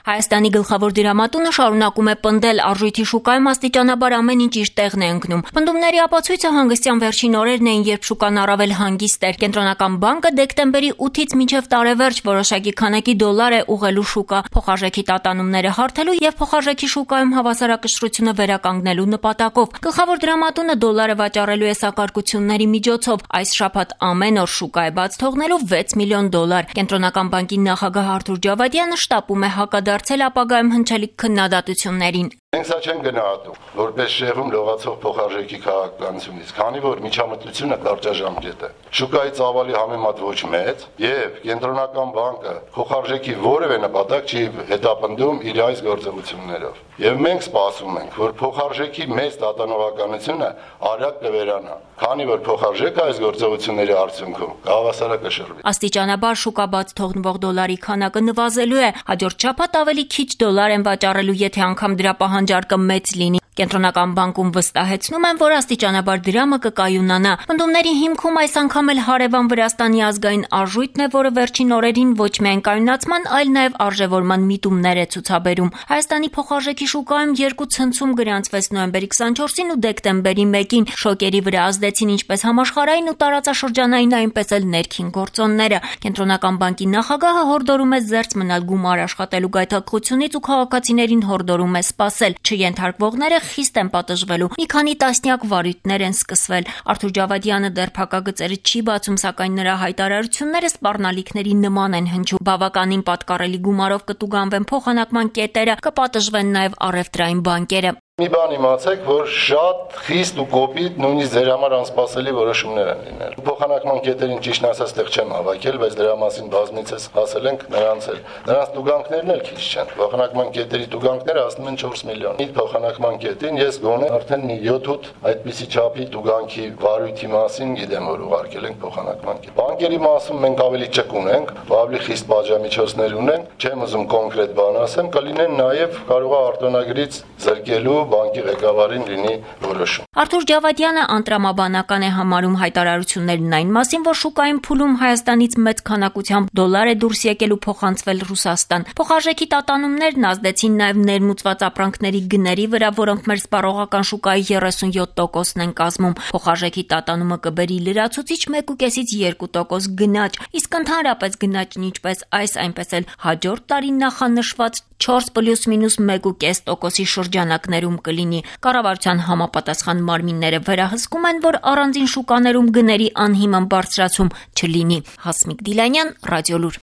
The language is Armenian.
Հայաստանի գլխավոր դրամատունը շարունակում է պնդել, արժույթի շուկայում աստիճանաբար ամեն ինչ իր տեղն է ընկնում։ Պնդումների ապացույցը հանգստյան վերջին օրերն էին, երբ շուկան առավել հանգիստ էր։ Կենտրոնական բանկը դեկտեմբերի 8-ից մինչև տարեվերջ որոշակի քանակի դոլար է ուղղելու շուկա, փոխարժեքի տատանումները հարթելու եւ փոխարժեքի շուկայում հավասարակշռությունը վերականգնելու նպատակով։ Գլխավոր դրամատունը դոլարը վաճառելու է սակարկությունների միջոցով։ Այս շաբաթ ամեն օր շուկա է բաց թողնելով 6 միլիոն դոլար։ Կենտրոնական բանկի նախագահ Արթուր Ջավադյանը շտապում է հակադարձել ապագայում հնչելիք քննադատություններին։ Մենք սա չենք գնահատում որպես շեղում լողացող փոխարժեքի քաղաքականությունից, քանի որ միջամտությունը կարճաժամկետ է։ Շուկայի ծավալի համեմատ ոչ մեծ եւ կենտրոնական բանկը փոխարժեքի որևէ նպատակ չի հետապնդում իր այս գործողություններով։ Եվ մենք սպասում ենք, որ փոխարժեքի մեծ տատանողականությունը արագ կվերանա, քանի որ փոխարժեքը այս գործողությունների արդյունքում կհավասարակշռվի։ Աստիճանաբար շուկա բաց թողնվող դոլարի քանակը նվազելու է, հաջորդ շաբաթ ավելի քիչ դոլար են վաճառելու, եթե անգամ դրա պահանջարկը մեծ լինի։ Կենտրոնական բանկում վստահեցնում են, որ աստիճանաբար դրամը կկայունանա։ Պնդումների հիմքում այս անգամ էլ հարևան Վրաստանի ազգային արժույթն է, որը վերջին օրերին ոչ միայն կայունացման, այլ նաև արժևորման միտումներ է ցուցաբերում։ Հայաստանի փոխարժեքի շուկայում երկու ցնցում գրանցվեց նոյեմբերի 24-ին ու դեկտեմբերի 1-ին։ Շոկերի վրա ազդեցին ինչպես համաշխարհային ու տարածաշրջանային, այնպես էլ ներքին գործոնները։ Կենտրոնական բանկի նախագահը հորդորում է զերծ մնալ գումար աշխատելու գայթակղությունից ու քաղաքացիներին հորդորում է սպասել։ Չենթարկվողները խիստ են պատժվելու։ Մի քանի տասնյակ վարույթներ են սկսվել։ Արթուր Ջավադյանը դեռ փակագծերը չի բացում, սակայն նրա հայտարարությունները սպառնալիքների նման են հնչում։ Բավականին պատկառելի գումարով կտուգանվեն փոխանակման կետերը, կպատժվեն նաև առևտրային բանկերը։ Մի բան իմացեք, որ շատ խիստ ու կոպիտ, նույնիսկ ձեր համար անսպասելի որոշումներ են լինել։ Փոխանակման կետերին ճիշտ ասած տեղ չեմ հավաքել, բայց դրա մասին բազմիցս ասել ենք նրանց էլ։ Նրանց տուգանքներն էլ քիչ չեն։ Փոխանակման կետերի տուգանքները հասնում են 4 միլիոն։ Իդ փոխանակման կետին ես գոնե արդեն 7-8 այդպիսի չափի տուգանքի վարույթի մասին գիտեմ, որ ուղարկել ենք փոխանակման կետ։ Բանկերի մասում մենք ավելի ճկուն ունենք, ավելի խիստ պատժամիջոցներ ունենք, չեմ ուզում կոնկրետ բան ասեմ, կլինեն նաև կարող է արտոնագրից զրկելու բանկի ղեկավարին լինի որոշում։ Արթուր Ջավադյանը անտրամաբանական է համարում հայտարարություններն այն մասին, որ շուկային փուլում Հայաստանից մեծ քանակությամբ դոլար է դուրս եկել ու փոխանցվել Ռուսաստան։ Փոխարժեքի տատանումներն ազդեցին նաև ներմուծված ապրանքների գների վրա, որոնք մեր սպառողական շուկայի 37%-ն են կազմում։ Փոխարժեքի տատանումը կբերի լրացուցիչ 1.5-ից 2% գնաճ, իսկ ընդհանրապես գնաճն ինչպես այս, այնպես էլ հաջորդ տարի նախանշված 4+-1.5%-ի շրջանակներում կլինի։ Կառավարության համապատասխան մարմինները վերահսկում են, որ առանձին շուկաներում գների անհիմն բարձրացում չլինի։ Հասմիկ Դիլանյան, Ռադիոլուր։